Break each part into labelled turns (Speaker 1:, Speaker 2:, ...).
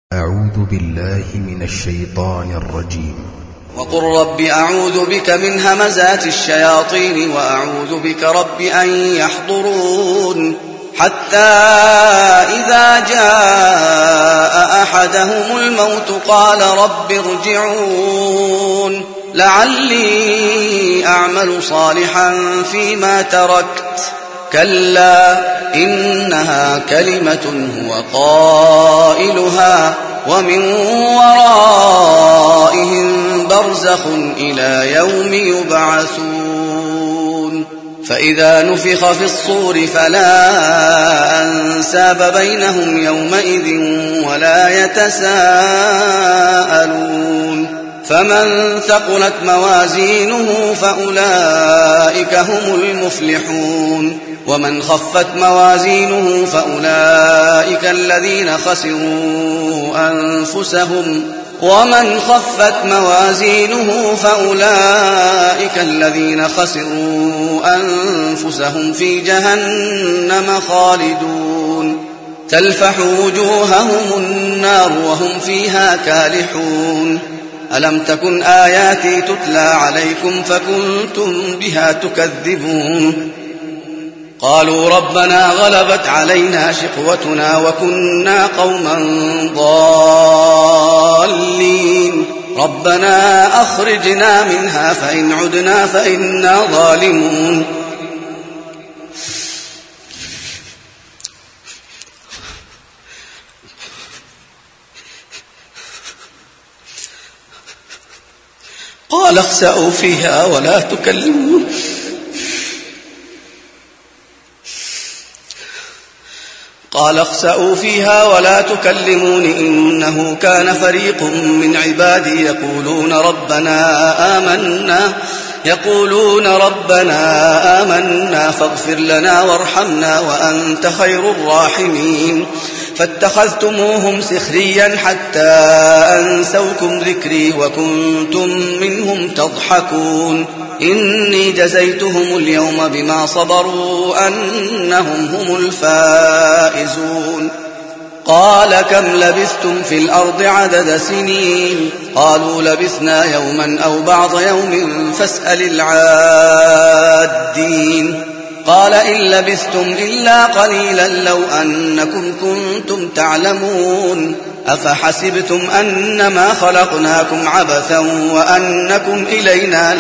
Speaker 1: أعوذ بالله من الشيطان الرجيم.
Speaker 2: وقل رب أعوذ بك من همزات الشياطين وأعوذ بك رب أن يحضرون حتى إذا جاء أحدهم الموت قال رب ارجعون لعلي أعمل صالحا فيما تركت كلا إنها كلمة هو قائلها ومن ورائهم برزخ إلى يوم يبعثون فإذا نفخ في الصور فلا أنساب بينهم يومئذ ولا يتساءلون فمن ثقلت موازينه فأولئك هم المفلحون ومن خفت موازينه فأولئك الذين خسروا أنفسهم في جهنم خالدون تلفح وجوههم النار وهم فيها كالحون ألم تكن آياتي تتلى عليكم فكنتم بها تكذبون قالوا ربنا غلبت علينا شقوتنا وكنا قوما ضالين ربنا أخرجنا منها فإن عدنا فإنا ظالمون قال اخسأوا فيها ولا تكلمون إنه كان فريق من عبادي يقولون ربنا آمنا فاغفر لنا وارحمنا وأنت خير الراحمين فاتخذتموهم سخريا حتى أنسوكم ذكري وكنتم منهم تضحكون إني جزيتهم اليوم بما صبروا أنهم هم الفائزون قال كم لبثتم في الأرض عدد سنين قالوا لبثنا يوما أو بعض يوم فاسأل العادين قال إن لبثتم إلا قليلا لو أنكم كنتم تعلمون أفحسبتم أنما خلقناكم عبثا وأنكم إلينا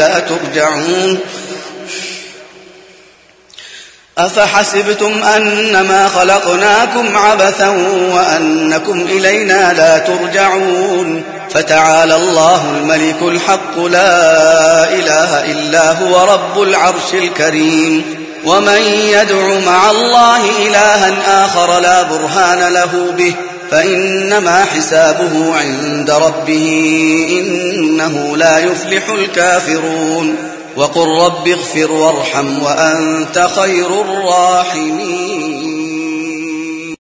Speaker 2: لا ترجعون فتعالى الله الملك الحق لا إله إلا هو رب العرش الكريم ومن يدع مع الله إلها آخر لا برهان له به فإنما حسابه عند ربه إنه لا يفلح الكافرون وقل رب اغفر وارحم وأنت خير الراحمين